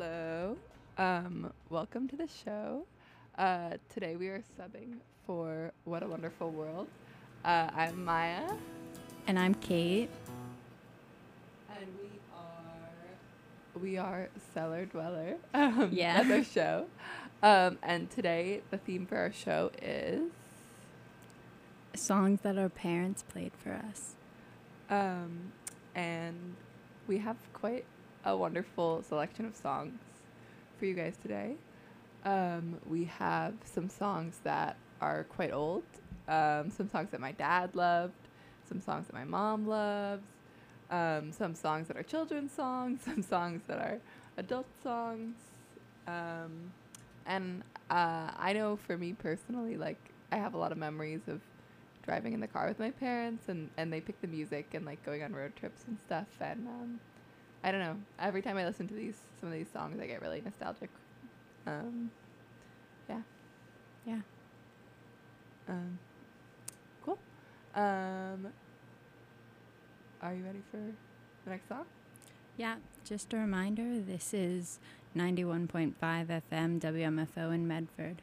Hello. Welcome to the show. Today we are subbing for What a Wonderful World. I'm Maya. And I'm Kate. And we are Cellar Dweller. Yeah. That's our show. And today the theme for our show is Songs that our parents played for us. and we have quite a wonderful selection of songs for you guys today. We have some songs that are quite old, some songs that my dad loved, some songs that my mom loves, some songs that are children's songs, some songs that are adult songs. And I know for me personally, like, I have a lot of memories of driving in the car with my parents, and they pick the music and, like, going on road trips and stuff. And I don't know. Every time I listen to some of these songs, I get really nostalgic. Yeah. Yeah. Cool. Are you ready for the next song? Yeah, just a reminder, this is 91.5 FM WMFO in Medford.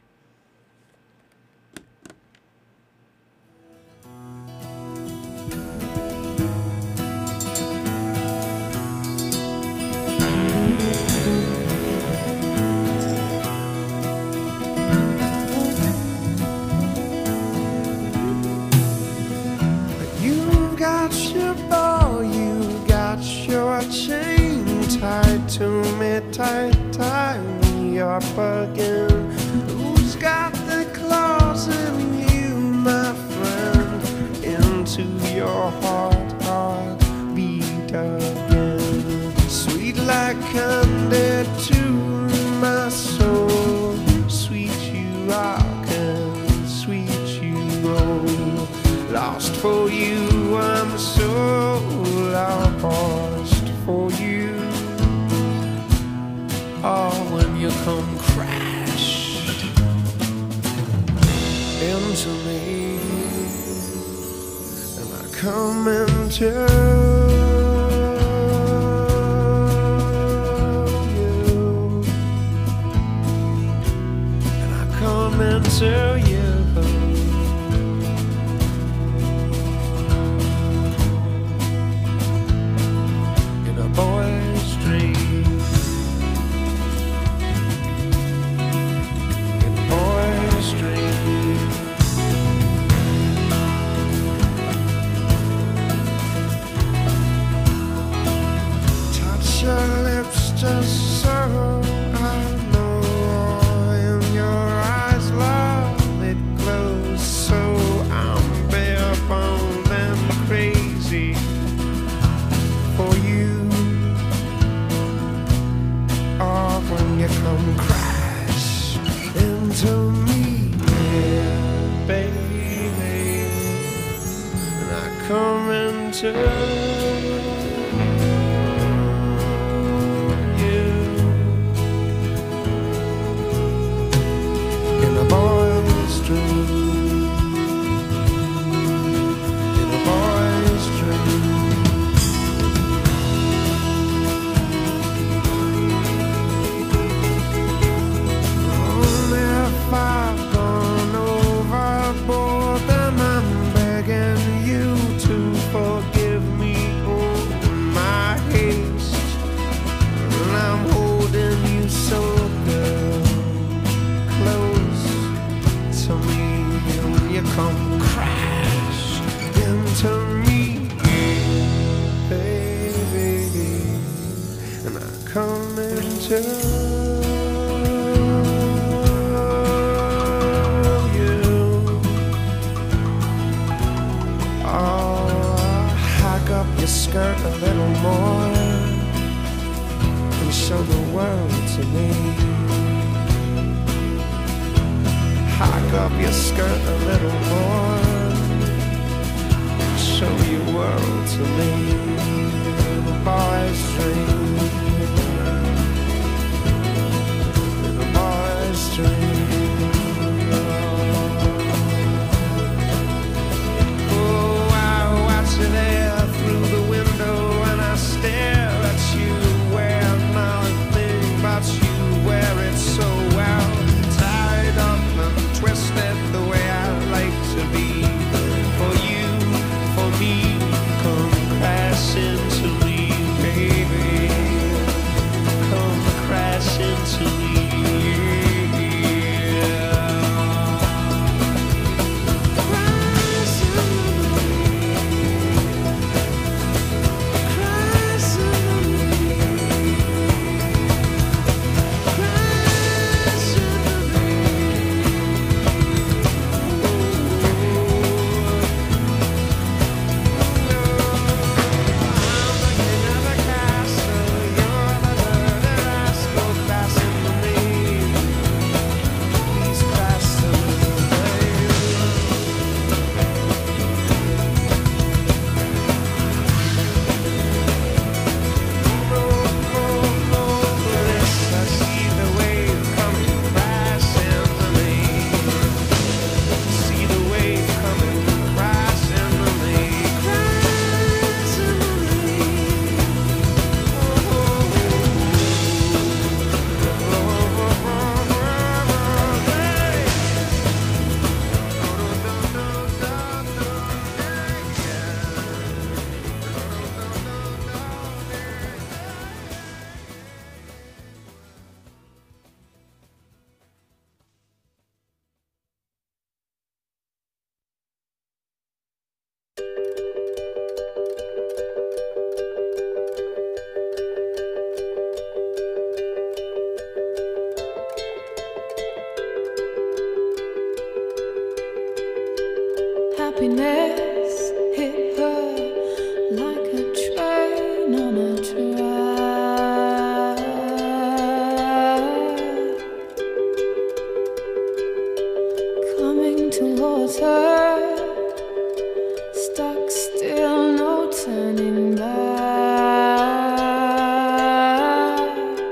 You got your ball, you got your chain tied to me, tie me up again. Who's got the claws in you, my friend? Into your heart beat again. Sweet like candy to my soul. Sweet you rock and sweet you roll. Lost for you, I'm so lost for you. Oh, when you come crash into me, and I come into you, and I come into you. Boy's dream, in a boy's dream. Touch your lips just so I know. In your eyes, love, it glows so. I'm bare boned and crazy for you. Oh, when you come crash into me, yeah, baby, and I come into you in a boy's dream, in a boy's dream. If I've gone overboard, then I'm begging you to forgive me all my haste. And I'm holding you so good, close to me. When you come crash into me, baby, and I come into skirt a little more and show the world to me. Hike up your skirt a little more and show your world to me. The boy's dream, the boy's dream. Oh, I watch you there through the window and I stare at you, where nothing but you. Happiness hit her like a train on a track, coming towards her, stuck still, no turning back.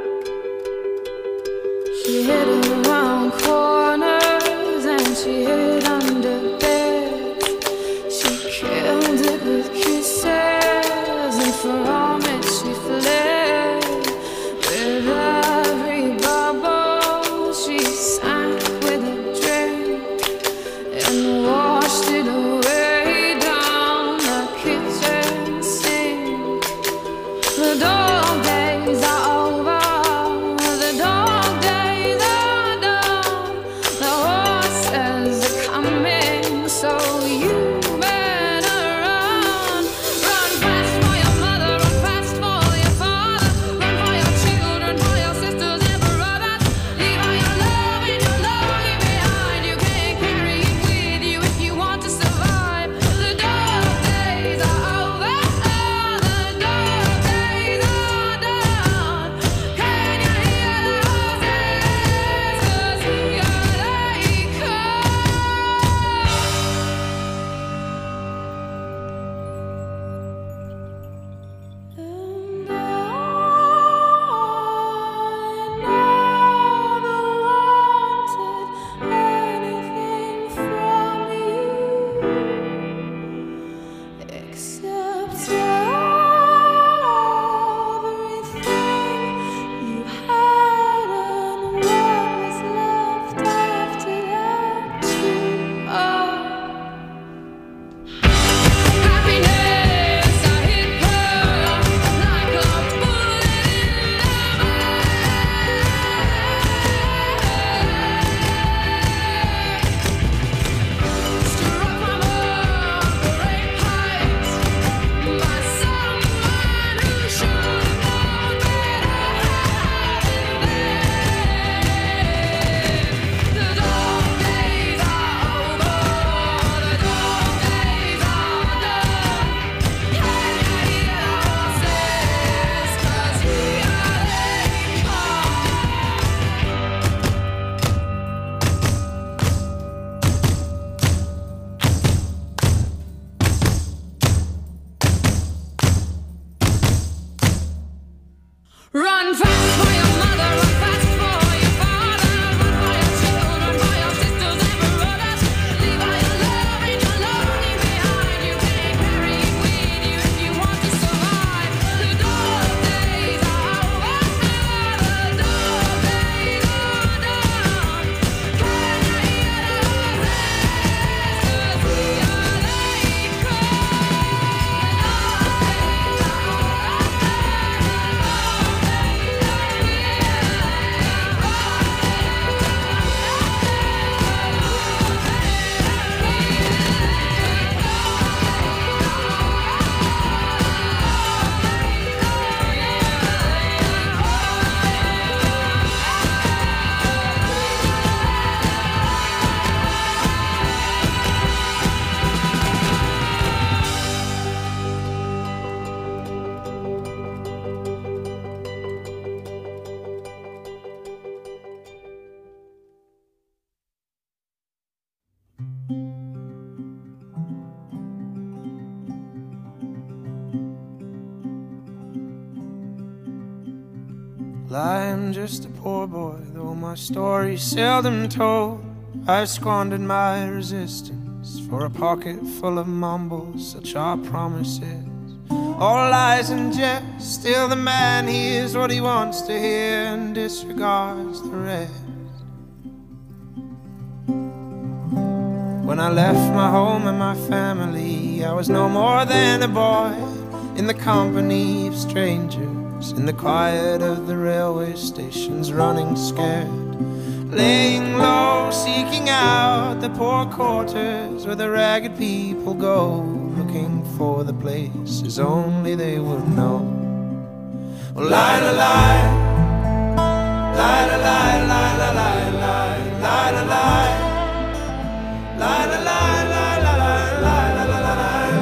She hid around corners and she hid under beds. She killed it with kisses, and from it she fled. With every bubble she sank with a drink and washed it away down the kitchen sink. The dog days are over, the dog days are I'm just a poor boy, though my story's seldom told. I squandered my resistance for a pocket full of mumbles, such are promises. All lies and jest, still the man hears what he wants to hear and disregards the rest. When I left my home and my family, I was no more than a boy in the company of strangers, in the quiet of the railway stations, running scared, laying low, seeking out the poor quarters where the ragged people go, looking for the places only they would know. Well, lie, lie, lie, lie, lie, lie, lie, lie, lie, lie, lie, lie. La la la la la la la la la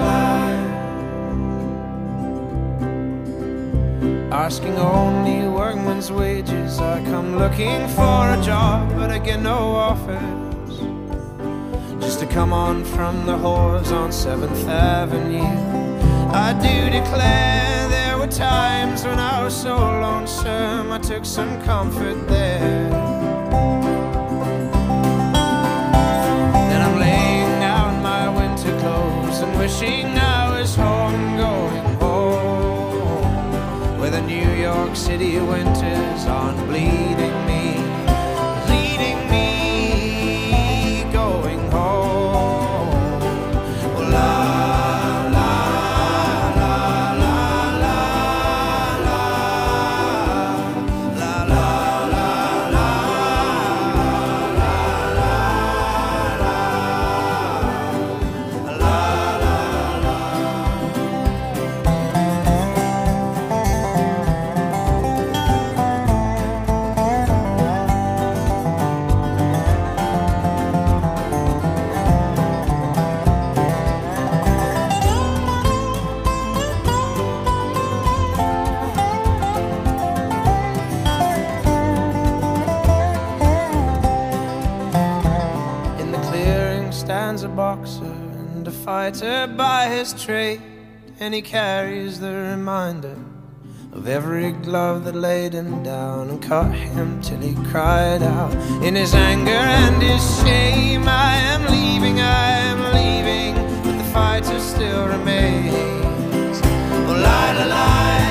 la. Asking only workman's wages, I come looking for a job, but I get no offers. Just to come on from the whores on 7th Avenue. I do declare there were times when I was so lonesome I took some comfort there. And wishing I was home, going home, where the New York City winters aren't bleeding me, going home. Oh, la, la, la, la, la, la, la, la, la, la, stands a boxer and a fighter by his trade, and he carries the reminder of every glove that laid him down and cut him till he cried out in his anger and his shame, I am leaving, but the fighter still remains. Oh, lie, lie, lie.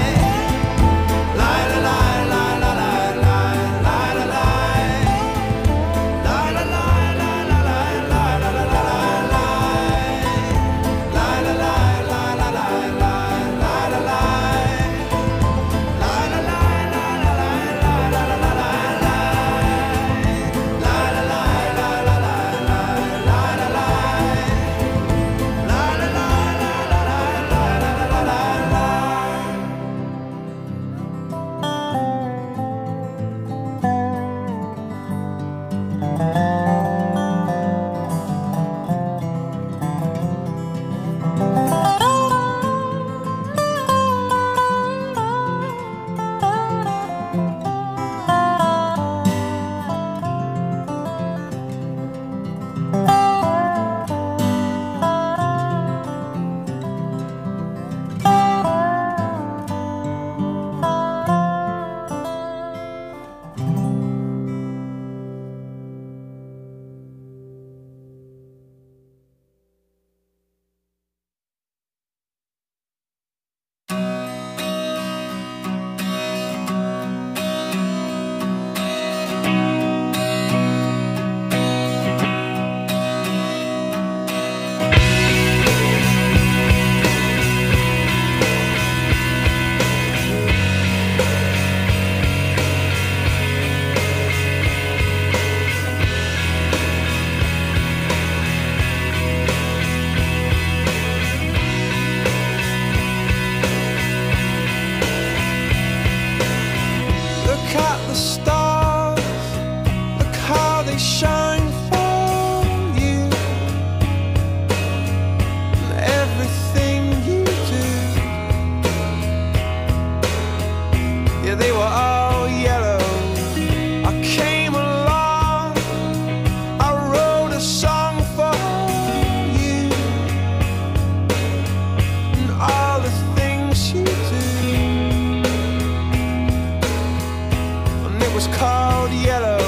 yellow.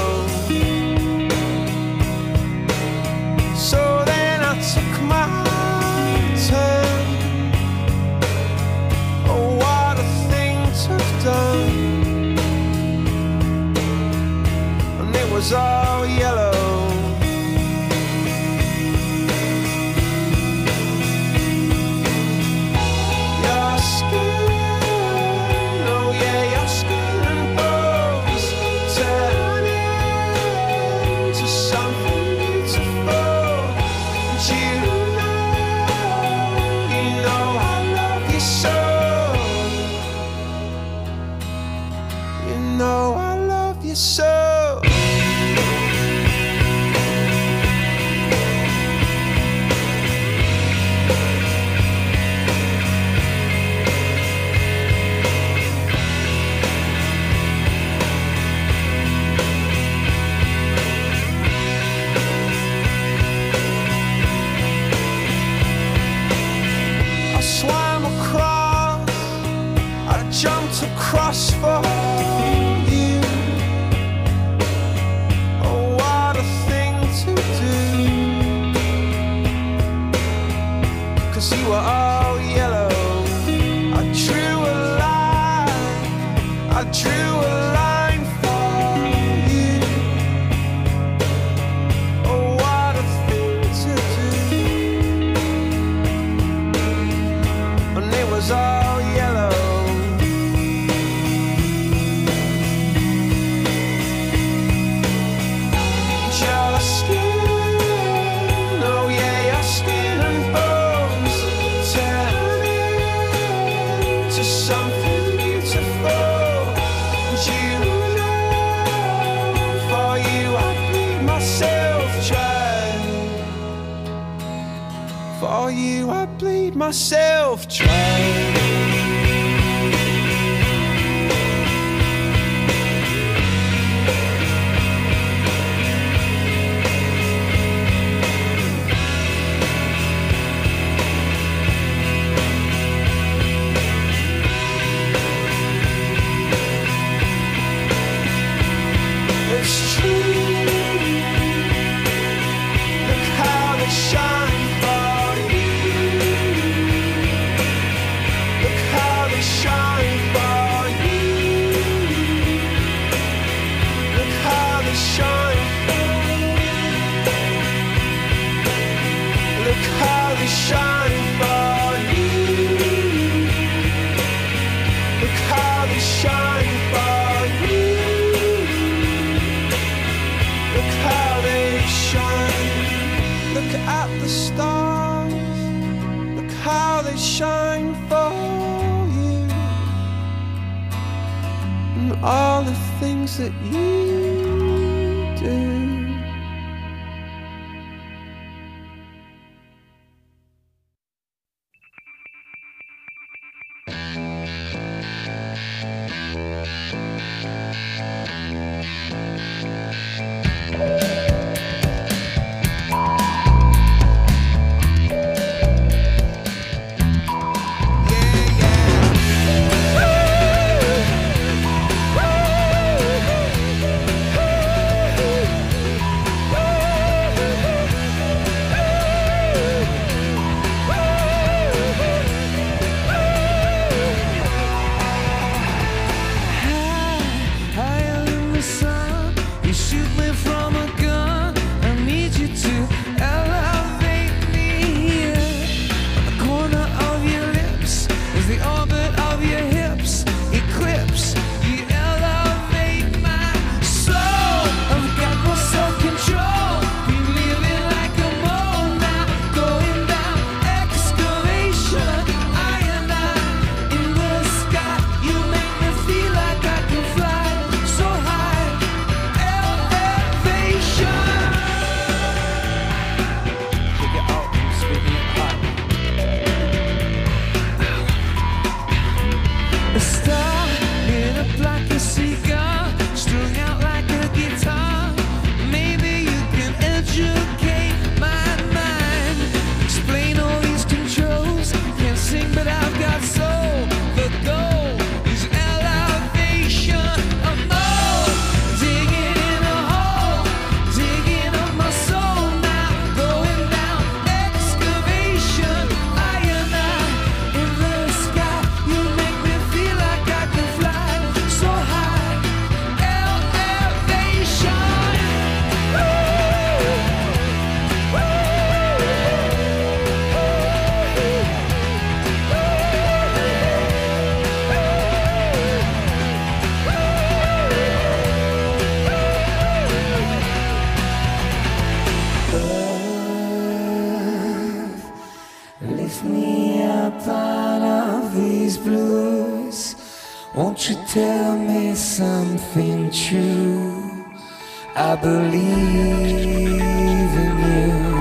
So then I took my turn. Oh, what a thing to have done. And it was all yellow. Your skin, oh yeah, your skin and bones turn into something beautiful. And you know I love you so. You know I love you so. I swam across, I jumped across for you. Oh, what a thing to do. 'Cause you were all yellow. I drew a line, I drew a line for you. Oh, what a thing to do. And it was all yellow. Your skin, oh yeah, your skin and bones turn into something beautiful. And you know, for you I'd bleed myself dry. For you I'd bleed myself dry. It's true. Look how they shine for you. Look how they shine for you. Look how they shine. Look how they shine for you. Look how they shine for you. Look how they shine. Look at the stars. Look how they shine for you. And all the things that you do. Won't you tell me something true? I believe in you.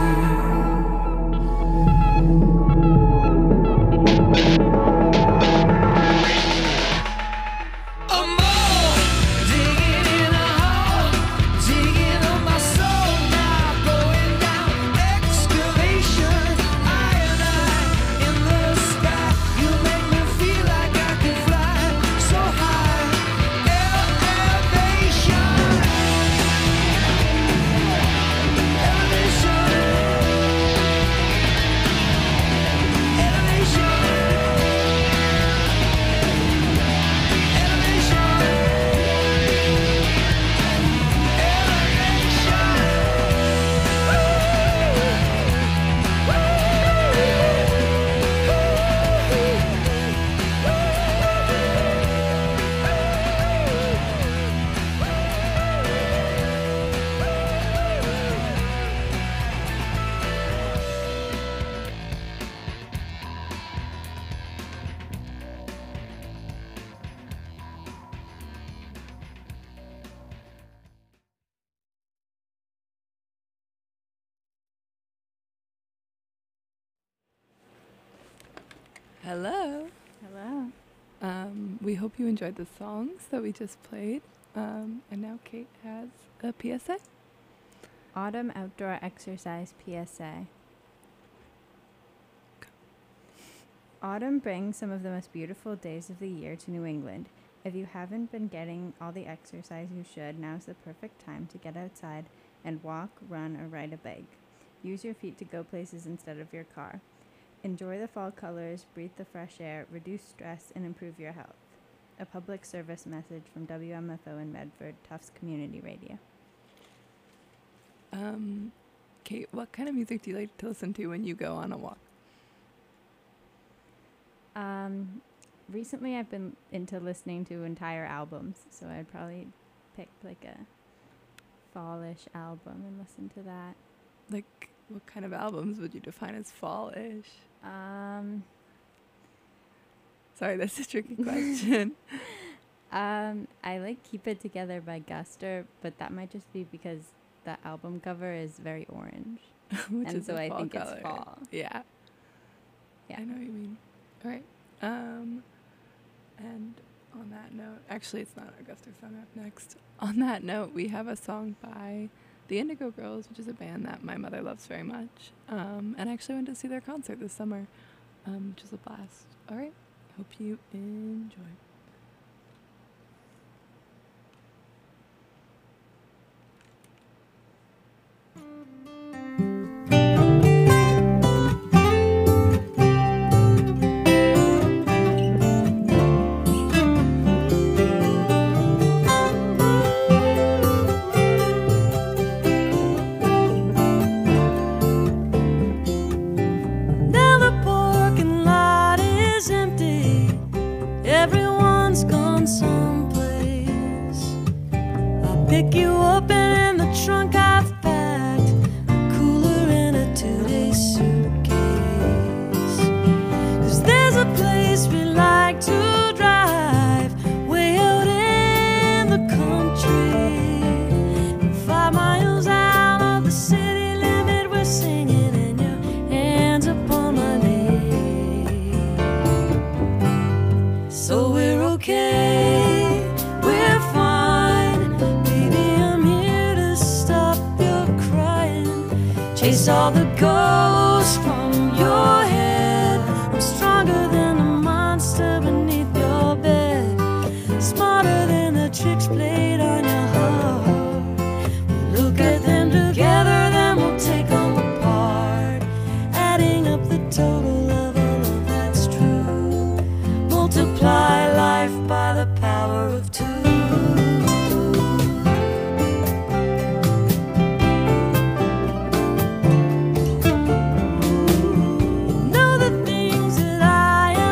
Hello. Hello. We hope you enjoyed the songs that we just played. And now Kate has a PSA. Autumn Outdoor Exercise PSA. Autumn brings some of the most beautiful days of the year to New England. If you haven't been getting all the exercise you should, now's the perfect time to get outside and walk, run, or ride a bike. Use your feet to go places instead of your car. Enjoy the fall colors, breathe the fresh air, reduce stress, and improve your health. A public service message from WMFO in Medford, Tufts Community Radio. Kate, what kind of music do you like to listen to when you go on a walk? Recently I've been into listening to entire albums, so I'd probably pick like a fallish album and listen to that. Like, what kind of albums would you define as fallish? Sorry, that's a tricky question. I like Keep It Together by Guster, but that might just be because the album cover is very orange. And so I think color. It's fall. Yeah. Yeah. I know what you mean. All right. And on that note, actually it's not our Guster song up next. On that note, we have a song by the Indigo Girls, which is a band that my mother loves very much. And I actually went to see their concert this summer, which was a blast. All right. Hope you enjoy. Pick you up and in the trunk I've packed a cooler and a 2-day suitcase. 'Cause there's a place we like to drive way out in the country. 5 miles out of the city limit we're singing and your hands upon my knee. So we're okay. Chase all the ghosts from your head. I'm stronger than the monster beneath your bed. Smarter than the tricks played on your heart. We'll look at them together, then we'll take them apart. Adding up the total of all of that's true. Multiply life by the power of 2. Know the things that I am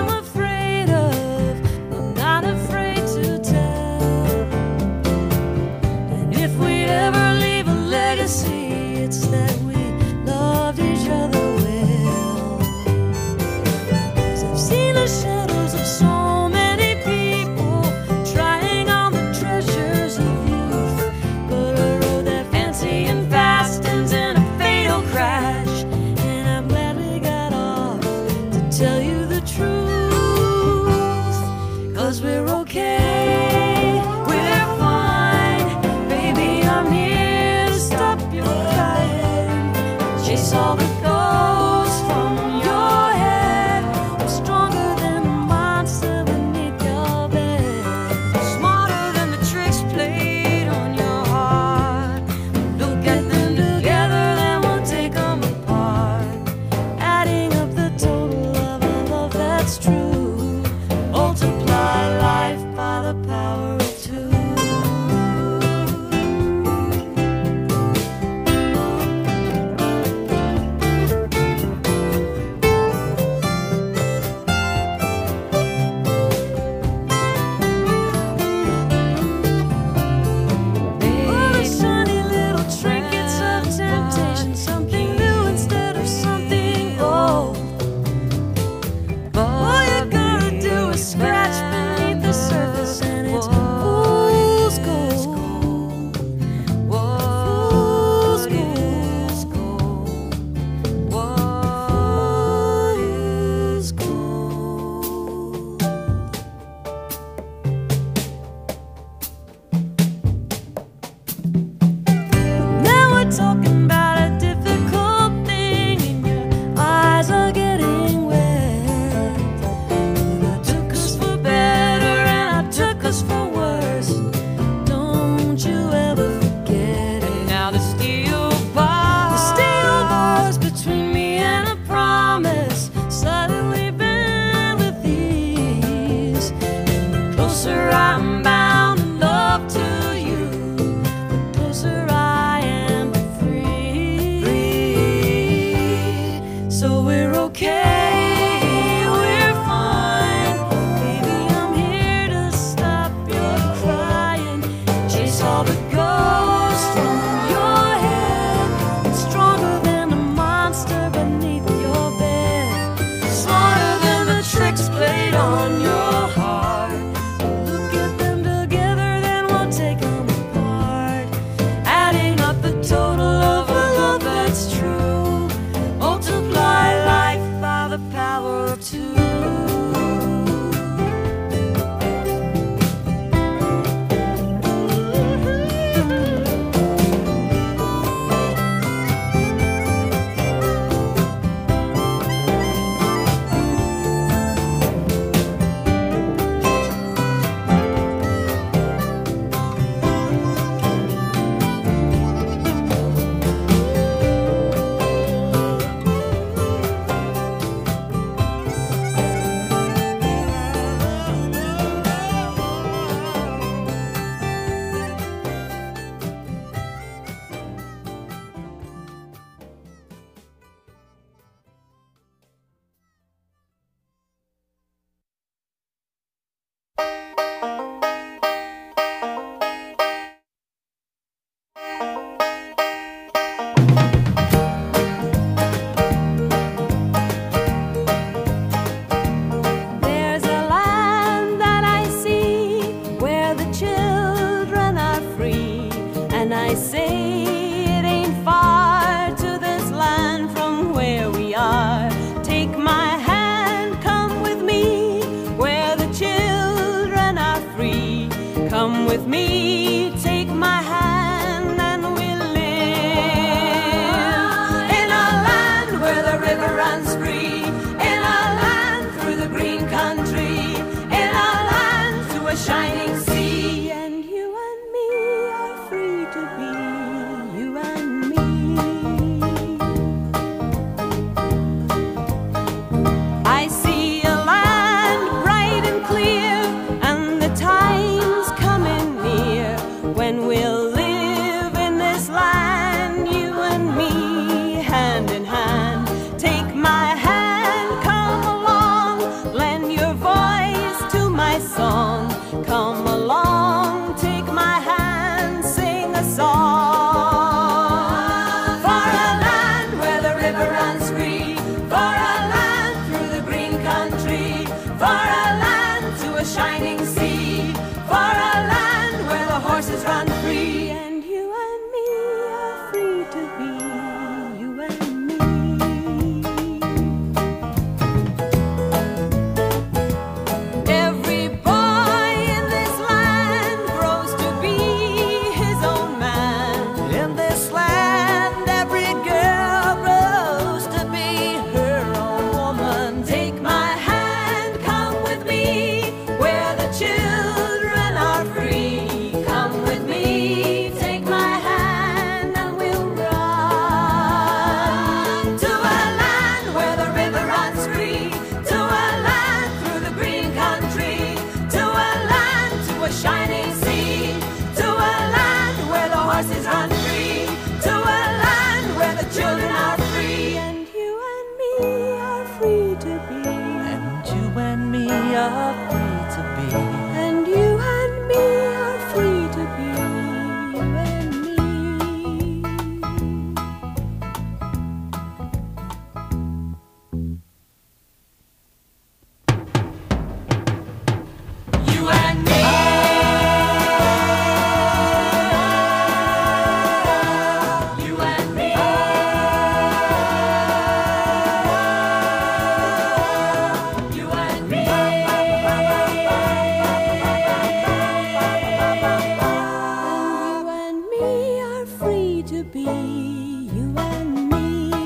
free to be you and me.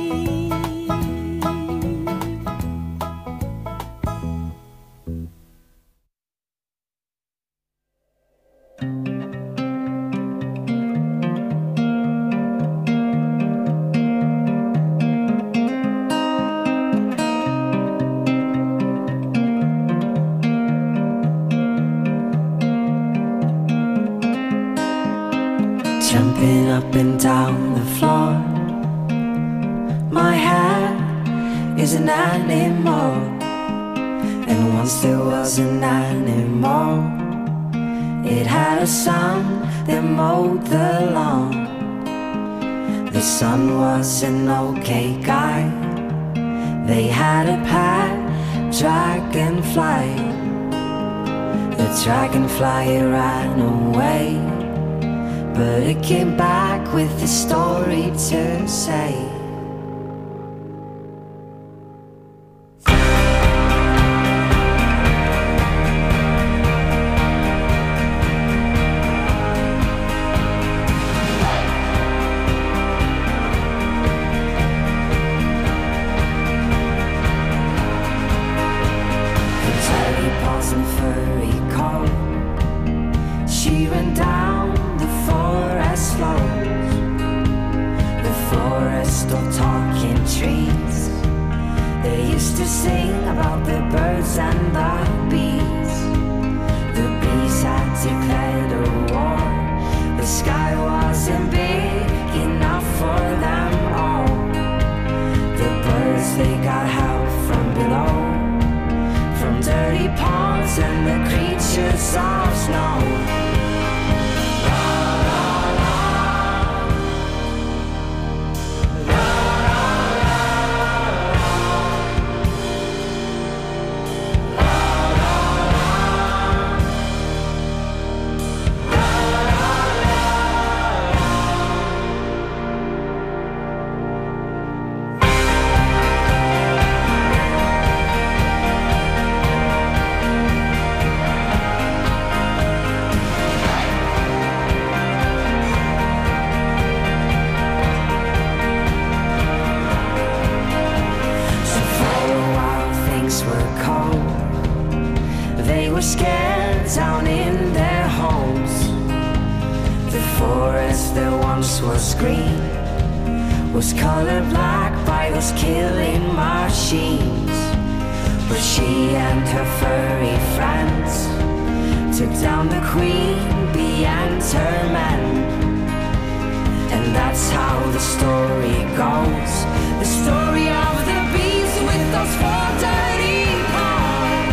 Jumping up and down the floor, my hair is an animal, and once there was an animal. It had a son that mowed the lawn. The son was an okay guy. They had a pet dragonfly. The dragonfly ran away, but it came back with a story to say. She ran down the forest slopes, the forest of talking trees. They used to sing about the birds and the bees. The bees had declared a war. The sky wasn't big enough for them all. The birds, they got help from below, from dirty ponds and the creatures of snow. They were scared down in their homes. The forest that once was green was colored black by those killing machines. But she and her furry friends took down the queen bee and her men. And that's how the story goes, the story of the bees with those four dirty paws.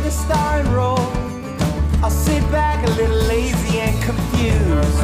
the starring role. I'll sit back a little lazy and confused.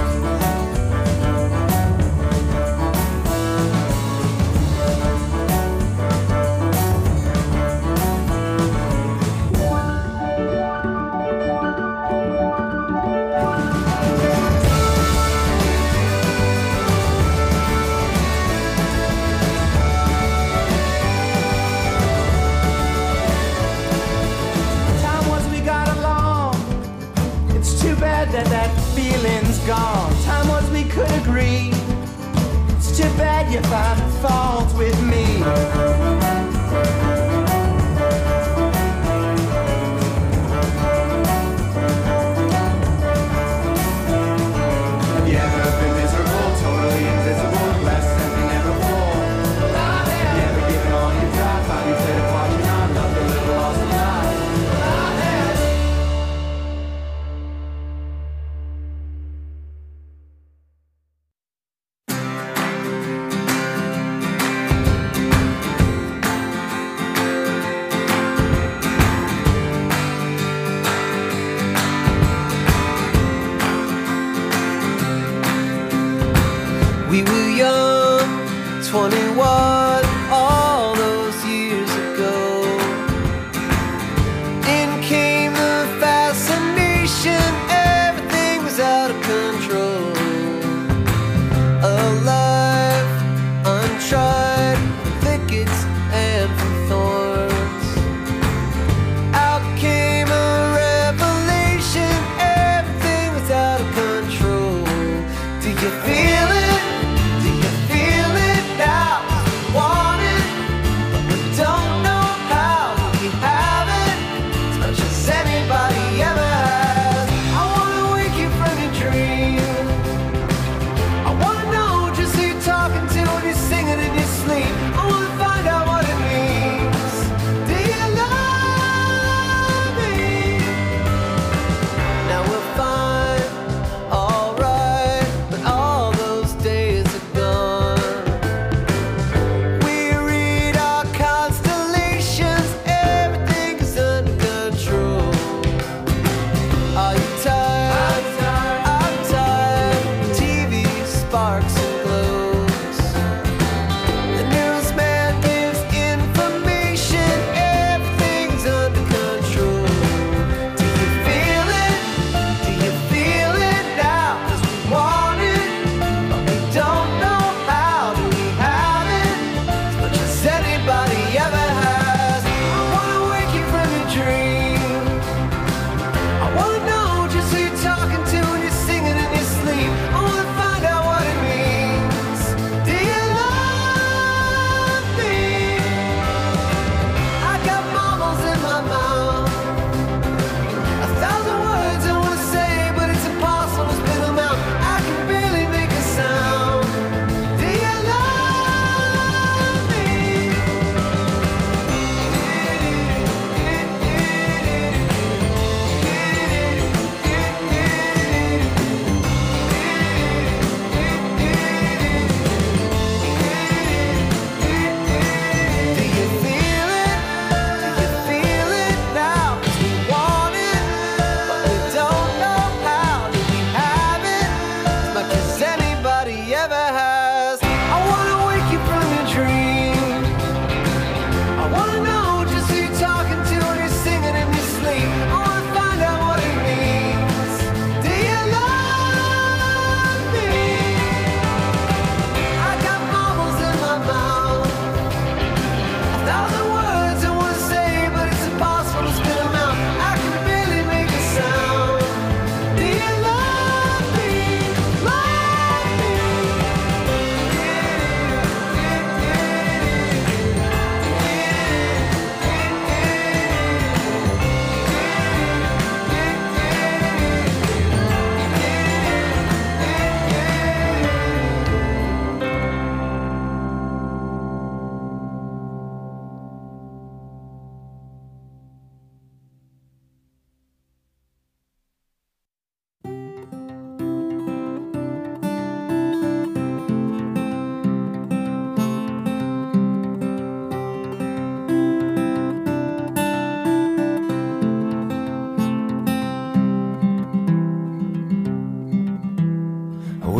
That feeling's gone. Time was we could agree. It's too bad you find fault with me. Have you ever been miserable, totally invisible, less than ever before? Have you ever given all your time, found you played a part you're not, loved a little, lost a lot? We were young, 21, all those years ago. In came the fascination, everything was out of control. Alive, untried, from thickets and from thorns. Out came a revelation, everything was out of control. Do you feel it?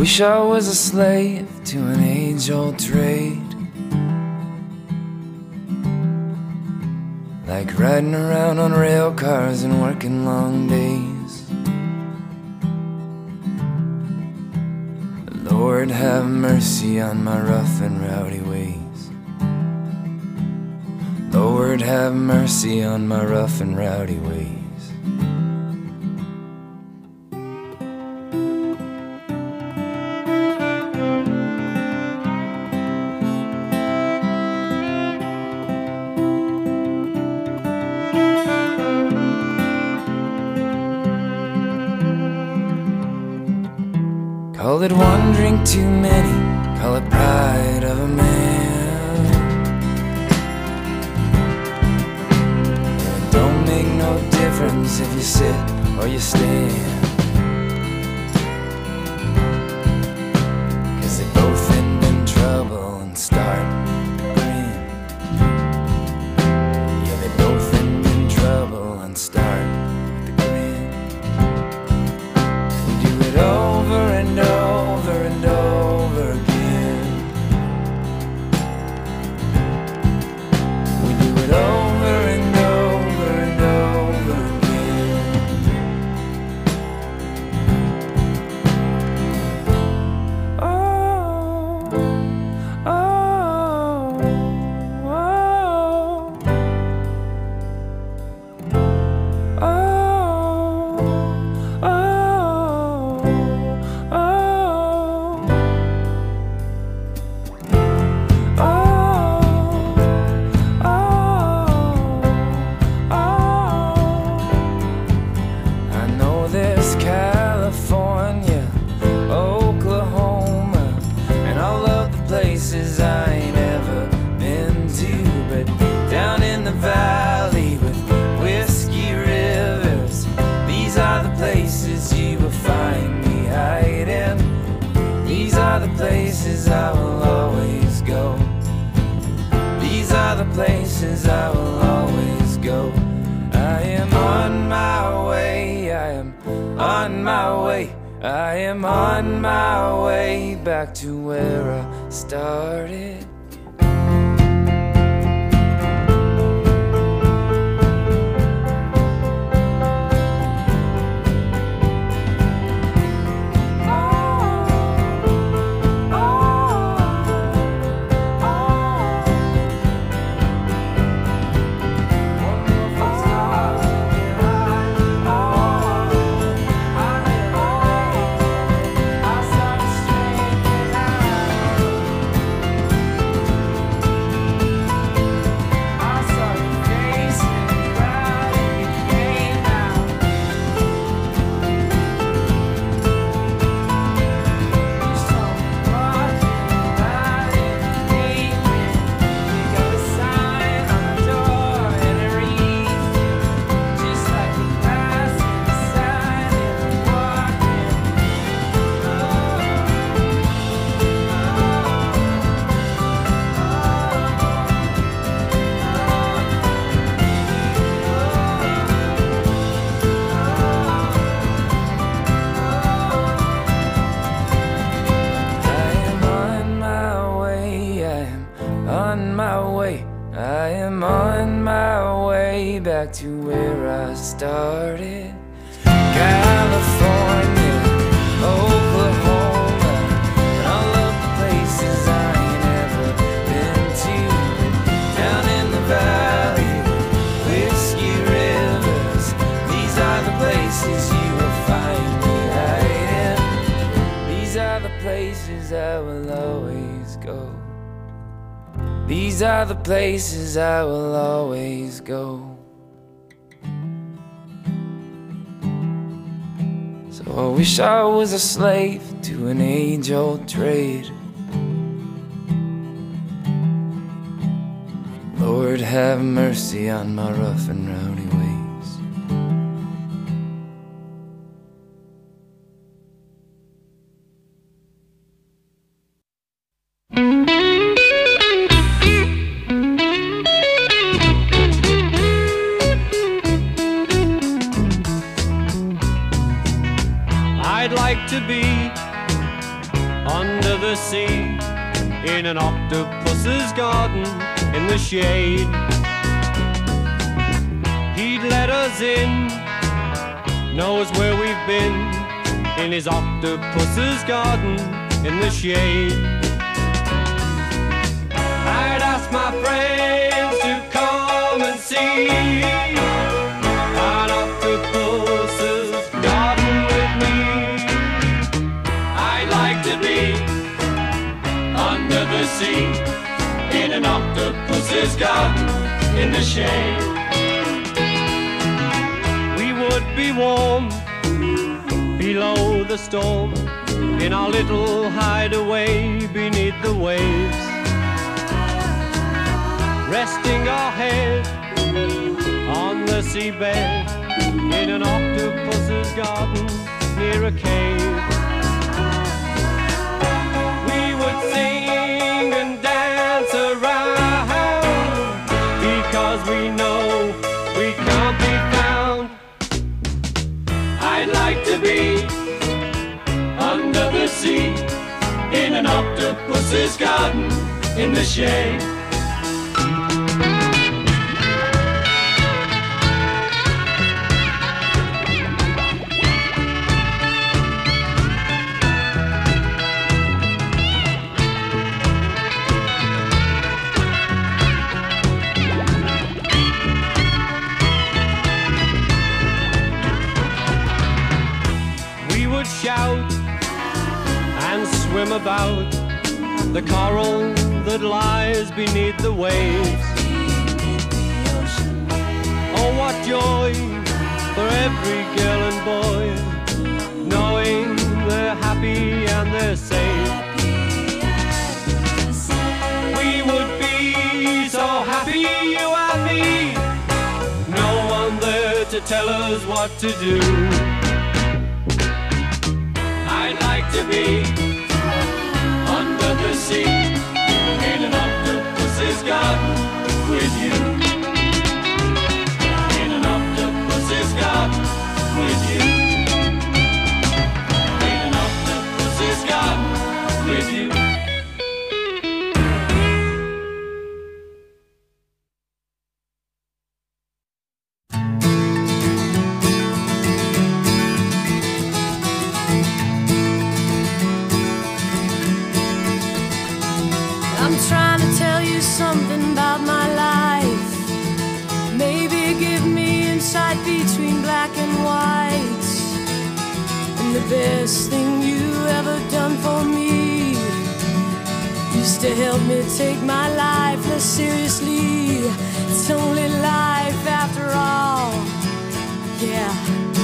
wish I was a slave to an age-old trade, like riding around on rail cars and working long days. Lord, have mercy on my rough and rowdy ways. Lord, have mercy on my rough and rowdy ways. Call it one drink too many, call it pride of a man. It don't make no difference if you sit or you stand, 'cause they both end in trouble and start to grin. Yeah, they both end in trouble and start to grin. We do it over and over and over again. We do it over and over and over again. Oh, oh, oh, oh, oh, oh. I know there's California, Oklahoma, and all of the places I ain't ever been to, but down in the valley with whiskey rivers, these are the places you will find me hiding. These are the places I will always go. These are the places I will always go. I am on my way, I am on my way, I am on my way back to where I started. I am on my way back to where I started. California, Oklahoma, and all of the places I ain't ever been to. Down in the valley, whiskey rivers, these are the places you will find me hiding. These are the places I will always go. These are the places I will always go. So I wish I was a slave to an age-old trade. Lord, have mercy on my rough and rowdy ways. I'd like to be under the sea, in an octopus's garden in the shade. He'd let us in, knows where we've been, in his octopus's garden in the shade. I'd ask my friends to come and see an octopus's garden with me. I'd like to be under the sea, in an octopus's garden in the shade. We would be warm below the storm, in our little hideaway beneath the waves, resting our head on the seabed, in an octopus's garden near a cave. We would sing and dance around, because we know we can't be found. I'd like to be under the sea, in an octopus's garden in the shade. Shout and swim about the coral that lies beneath the waves. Oh, what joy for every girl and boy, knowing they're happy and they're safe. We would be so happy, you and me, no one there to tell us what to do. I'd like to be under the sea, in an octopus's garden with you. In an octopus's garden with you. In an octopus's garden with you. I'm trying to tell you something about my life. Maybe give me insight between black and white. And the best thing you ever done for me used to help me take my life less seriously. It's only life after all, yeah.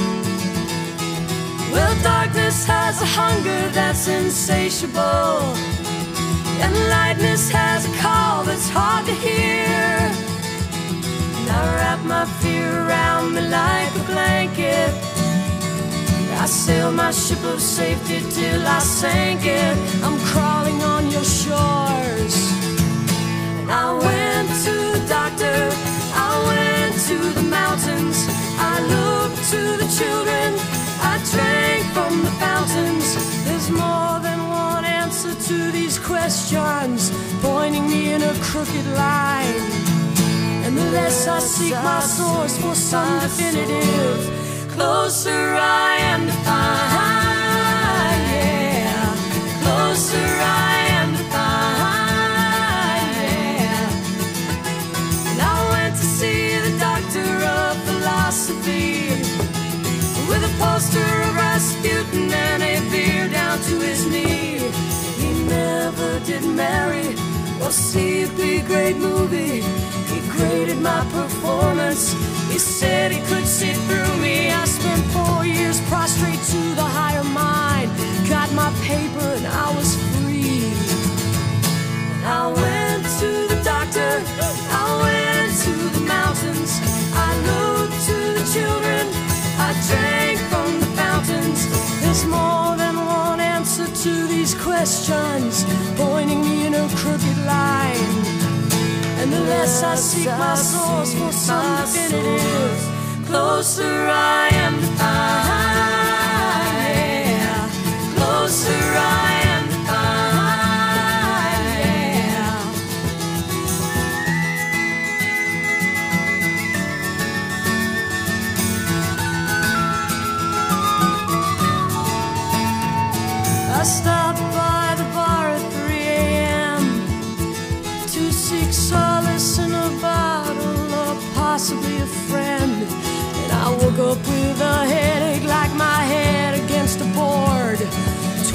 Well, darkness has a hunger that's insatiable, and lightness has a call that's hard to hear. And I wrap my fear around me like a blanket. I sail my ship of safety till I sank it. I'm crawling on your shores. And I went to the doctor, I went to the mountains, I looked to the children, I drank from the fountains. There's more than one answer to these questions, pointing me in a crooked line. And the less I seek my source for some definitive, closer I am to find, yeah. Closer I am to find, yeah. And I went to see the doctor of philosophy, with a poster of Rasputin and a beer down to his knee. He never did marry or see a big great movie. He graded my performance. He said he could see through me. I spent 4 years prostrate to the higher mind, got my paper and I was free. And I went to the doctor, I went to the mountains, I looked to the children, I drank from the fountains. There's more than one answer to these questions, pointing me in a crooked line. And the less I seek my source for some definitive, closer I am to find, yeah. Closer I am to find.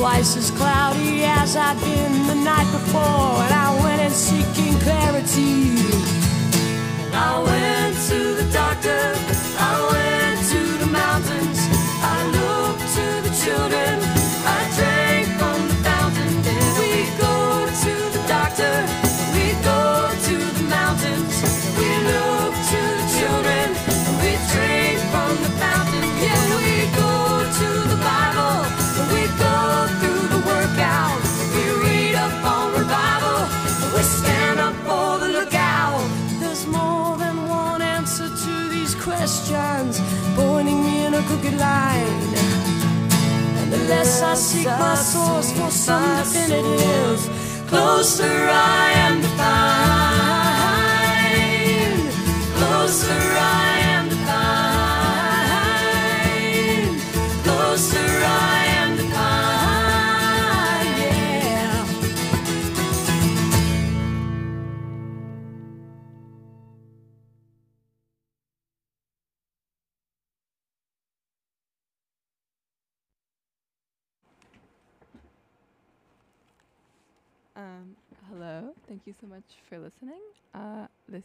twice as cloudy as I'd been the night before, and I went in seeking clarity. And I went to the doctor, I went to the mountains, I looked to the children, I drank from the fountain. Then we go to the doctor, we go to the mountains, we look to the children, we drink from the fountain. Yeah, we go to the Bible, we go through the workout, we read up on revival, we stand up for the lookout. There's more than one answer to these questions, pointing me in a crooked line. And the less I seek my source for some definitive, closer I am to find. Closer I am to find. Closer I am to find. Yeah. Hello. Thank you so much for listening. This